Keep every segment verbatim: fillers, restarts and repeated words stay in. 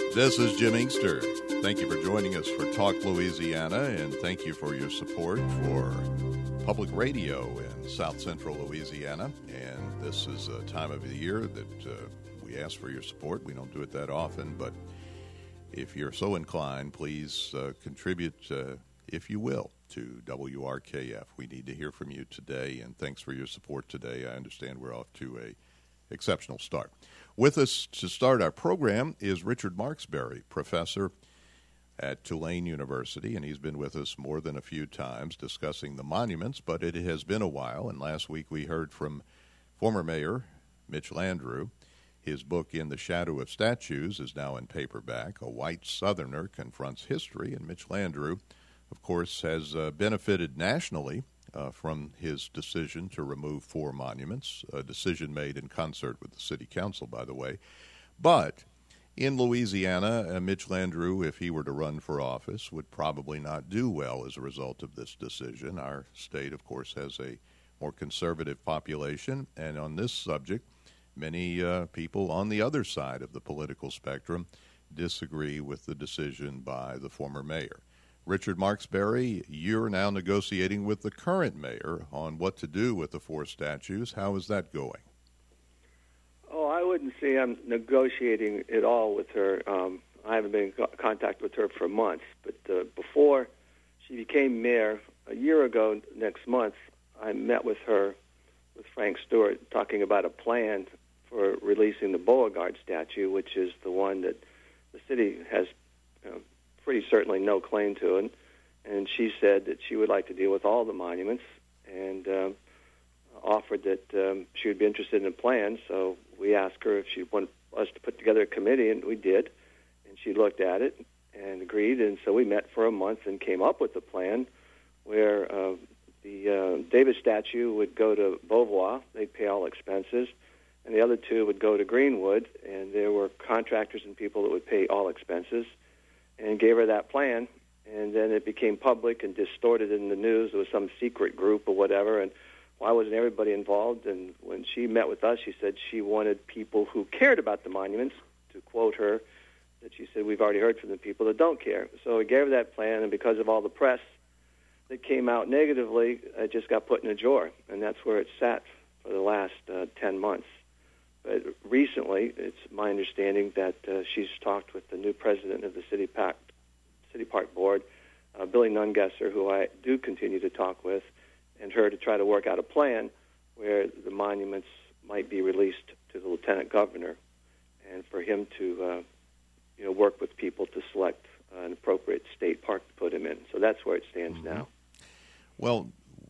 This is Jim Inkster. Thank you for joining us for Talk Louisiana, and thank you for your support for public radio in South Central Louisiana. And this is a time of the year that uh, we ask for your support. We don't do it that often, but if you're so inclined, please uh, contribute, uh, if you will, to W R K F. We need to hear from you today, and thanks for your support today. I understand we're off to a exceptional start. With us to start our program is Richard Marksberry, professor at Tulane University, and he's been with us more than a few times discussing the monuments, but it has been a while, and last week we heard from former Mayor Mitch Landrieu. His book, In the Shadow of Statues, is now in paperback. A White Southerner Confronts History, and Mitch Landrieu, of course, has uh, benefited nationally uh, from his decision to remove four monuments, a decision made in concert with the City Council, by the way. But in Louisiana, uh, Mitch Landrieu, if he were to run for office, would probably not do well as a result of this decision. Our state, of course, has a more conservative population, and on this subject, many uh, people on the other side of the political spectrum disagree with the decision by the former mayor. Richard Marksberry, you're now negotiating with the current mayor on what to do with the four statues. How is that going? Oh, I wouldn't say I'm negotiating at all with her. Um, I haven't been in co- contact with her for months. But uh, before she became mayor, a year ago next month, I met with her, with Frank Stewart, talking about a plan for releasing the Beauregard statue, which is the one that the city has you know, pretty certainly no claim to. And, and she said that she would like to deal with all the monuments and um, offered that um, she would be interested in a plan. So we asked her if she wanted us to put together a committee, and we did. And she looked at it and agreed. And so we met for a month and came up with a plan where uh, the uh, Davis statue would go to Beauvoir. They'd pay all expenses. And the other two would go to Greenwood, and there were contractors and people that would pay all expenses, and gave her that plan. And then it became public and distorted in the news. There was some secret group or whatever, and why wasn't everybody involved? And when she met with us, she said she wanted people who cared about the monuments, to quote her, that she said, we've already heard from the people that don't care. So we gave her that plan, and because of all the press that came out negatively, it just got put in a drawer, and that's where it sat for the last uh, ten months. But recently, it's my understanding that uh, she's talked with the new president of the City Park, City Park Board, uh, Billy Nungesser, who I do continue to talk with, and her to try to work out a plan where the monuments might be released to the lieutenant governor, and for him to, uh, you know, work with people to select uh, an appropriate state park to put him in. So that's where it stands mm-hmm. now. Well,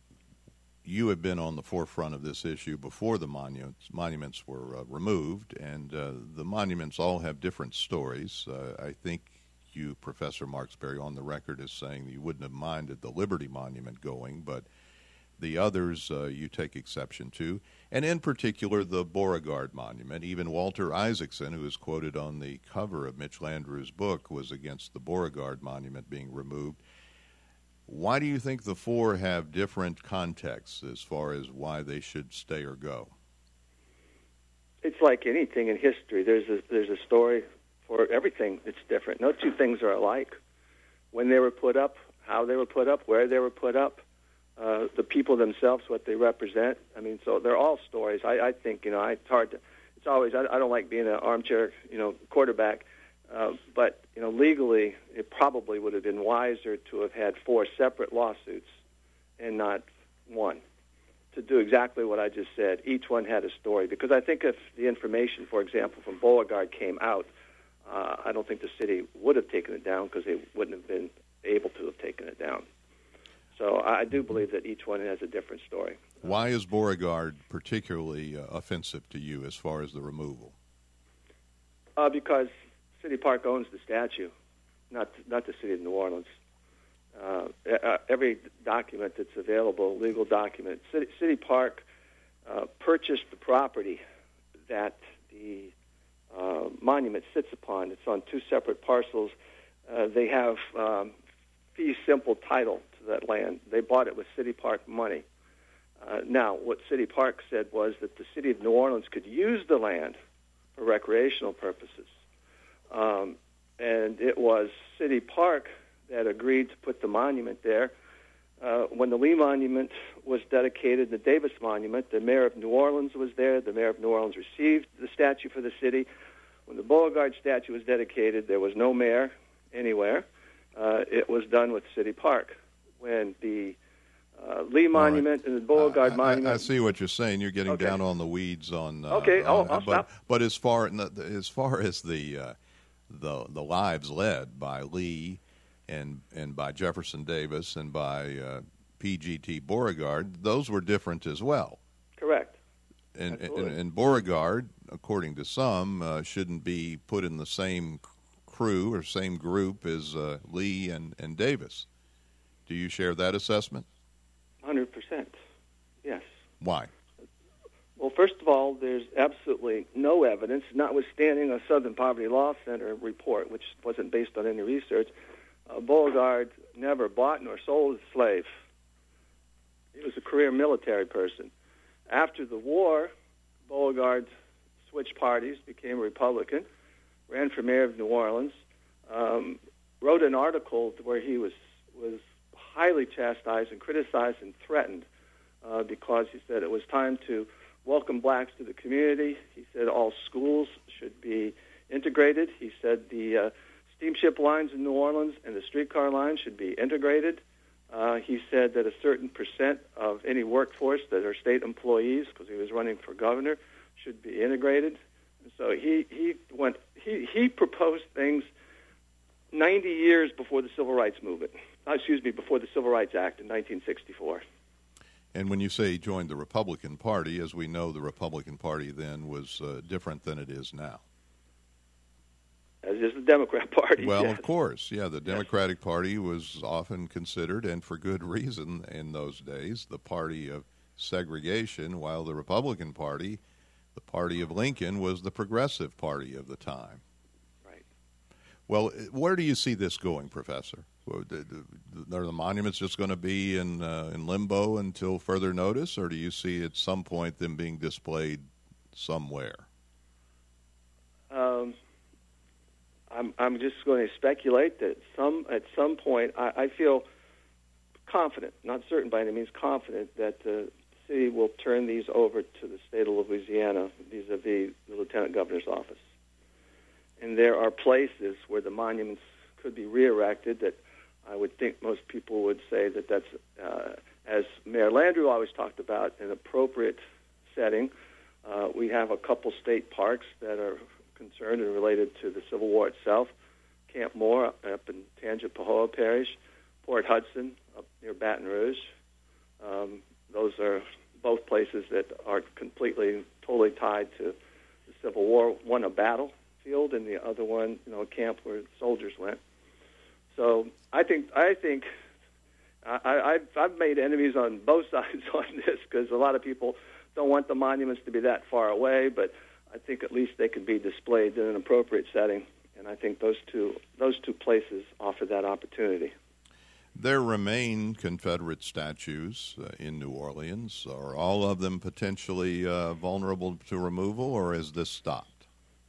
you have been on the forefront of this issue before the monuments, monuments were uh, removed, and uh, the monuments all have different stories. Uh, I think you, Professor Marksberry, on the record is saying that you wouldn't have minded the Liberty Monument going, but the others uh, you take exception to, and in particular the Beauregard Monument. Even Walter Isaacson, who is quoted on the cover of Mitch Landrieu's book, was against the Beauregard Monument being removed. Why do you think the four have different contexts as far as why they should stay or go? It's like anything in history. There's a, there's a story for everything that's different. No two things are alike. When they were put up, how they were put up, where they were put up, uh, the people themselves, what they represent. I mean, so they're all stories. I, I think, you know, I, it's hard to, it's always, I, I don't like being an armchair, you know, quarterback. Uh, but, you know, legally, it probably would have been wiser to have had four separate lawsuits and not one, to do exactly what I just said. Each one had a story. Because I think if the information, for example, from Beauregard came out, uh, I don't think the city would have taken it down because they wouldn't have been able to have taken it down. So I do believe that each one has a different story. Why is Beauregard particularly uh, offensive to you as far as the removal? Uh, because City Park owns the statue, not not the city of New Orleans. Uh, every document that's available, legal document, City, City Park uh, purchased the property that the uh, monument sits upon. It's on two separate parcels. Uh, they have um, fee simple title to that land. They bought it with City Park money. Uh, now, what City Park said was that the city of New Orleans could use the land for recreational purposes. Um, and it was City Park that agreed to put the monument there. Uh, when the Lee Monument was dedicated, the Davis Monument, the mayor of New Orleans was there. The mayor of New Orleans received the statue for the city. When the Beauregard statue was dedicated, there was no mayor anywhere. Uh, it was done with City Park. When the uh, Lee Monument right. and the Beauregard uh, Monument... I, I see what you're saying. You're getting okay. down on the weeds on... Uh, okay, on, I'll, I'll but, stop. But as far, as far as the, uh, the, the lives led by Lee and, and by Jefferson Davis and by... Uh, P G T Beauregard, those were different as well. Correct. And, and, and Beauregard, according to some, uh, shouldn't be put in the same crew or same group as uh, Lee and, and Davis. Do you share that assessment? one hundred percent, yes. Why? Well, first of all, there's absolutely no evidence, notwithstanding a Southern Poverty Law Center report, which wasn't based on any research. Uh, Beauregard never bought nor sold a slave. He was a career military person. After the war, Beauregard switched parties, became a Republican, ran for mayor of New Orleans, um, wrote an article where he was was highly chastised and criticized and threatened uh, because he said it was time to welcome blacks to the community. He said all schools should be integrated. He said the uh, steamship lines in New Orleans and the streetcar lines should be integrated. Uh, he said that a certain percent of any workforce that are state employees, because he was running for governor, should be integrated. And so he he went he he proposed things ninety years before the Civil Rights Movement. Uh, excuse me, before the Civil Rights Act in nineteen sixty-four. And when you say he joined the Republican Party, as we know, the Republican Party then was uh, different than it is now. As is the Democrat Party. Well, yes. Of course, yeah. The Democratic yes. Party was often considered, and for good reason in those days, the party of segregation, while the Republican Party, the party of Lincoln, was the progressive party of the time. Right. Well, where do you see this going, Professor? Are the monuments just going to be in uh, in limbo until further notice, or do you see at some point them being displayed somewhere? Um. I'm, I'm just going to speculate that some at some point, I, I feel confident, not certain by any means, confident that the city will turn these over to the state of Louisiana vis-a-vis the lieutenant governor's office. And there are places where the monuments could be re-erected that I would think most people would say that that's, uh, as Mayor Landrieu always talked about, an appropriate setting. Uh, we have a couple state parks that are concerned and related to the Civil War itself. Camp Moore up in Tangipahoa Parish, Port Hudson up near Baton Rouge. Um, those are both places that are completely, totally tied to the Civil War. One a battlefield, and the other one, you know, a camp where soldiers went. So I think I think I, I've I've made enemies on both sides on this because a lot of people don't want the monuments to be that far away, but I think at least they can be displayed in an appropriate setting, and I think those two those two places offer that opportunity. There remain Confederate statues uh, in New Orleans. Are all of them potentially uh, vulnerable to removal, or is this stopped?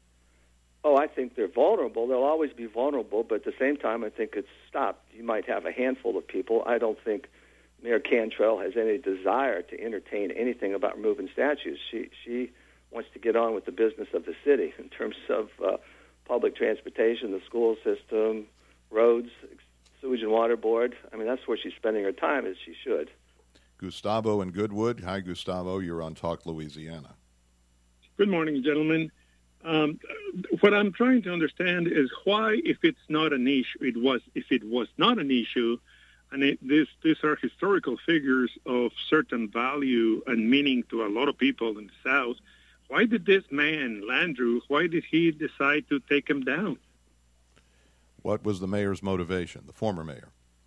Oh, I think they're vulnerable. They'll always be vulnerable, but at the same time, I think it's stopped. You might have a handful of people. I don't think Mayor Cantrell has any desire to entertain anything about removing statues. She she wants to get on with the business of the city in terms of uh, public transportation, the school system, roads, sewage and water board. I mean, that's where she's spending her time, as she should. Gustavo in Goodwood. Hi, Gustavo. You're on Talk Louisiana. Good morning, gentlemen. Um, what I'm trying to understand is why, if it's not an issue, it was if it was not an issue, and it, this, these are historical figures of certain value and meaning to a lot of people in the South. Why did this man, Landrieu, why did he decide to take him down? What was the mayor's motivation, the former mayor?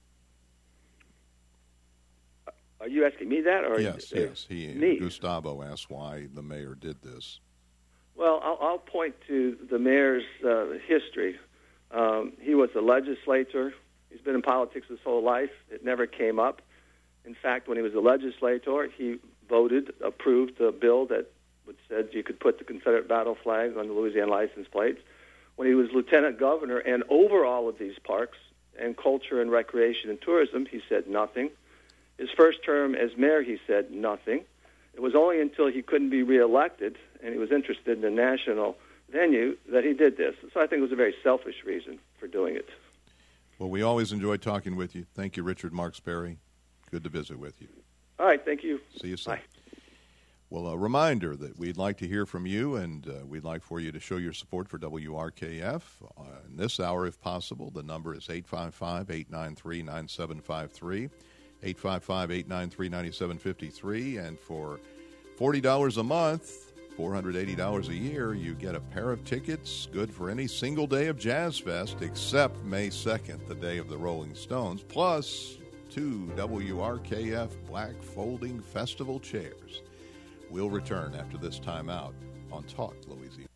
Are you asking me that? Or yes, uh, yes. He, me? Gustavo asked why the mayor did this. Well, I'll, I'll point to the mayor's uh, history. Um, he was a legislator. He's been in politics his whole life. It never came up. In fact, when he was a legislator, he voted, approved a bill that which said you could put the Confederate battle flag on the Louisiana license plates. When he was lieutenant governor and over all of these parks and culture and recreation and tourism, he said nothing. His first term as mayor, he said nothing. It was only until he couldn't be reelected and he was interested in a national venue that he did this. So I think it was a very selfish reason for doing it. Well, we always enjoy talking with you. Thank you, Richard Marks-Perry. Good to visit with you. All right, thank you. See you soon. Bye. Well, a reminder that we'd like to hear from you, and uh, we'd like for you to show your support for W R K F. Uh, in this hour, if possible, the number is eight five five, eight nine three, nine seven five three, eight five five, eight nine three, nine seven five three, and for forty dollars a month, four hundred eighty dollars a year, you get a pair of tickets good for any single day of Jazz Fest except May second, the day of the Rolling Stones, plus two W R K F Black Folding Festival chairs. We'll return after this time out on Talk Louisiana.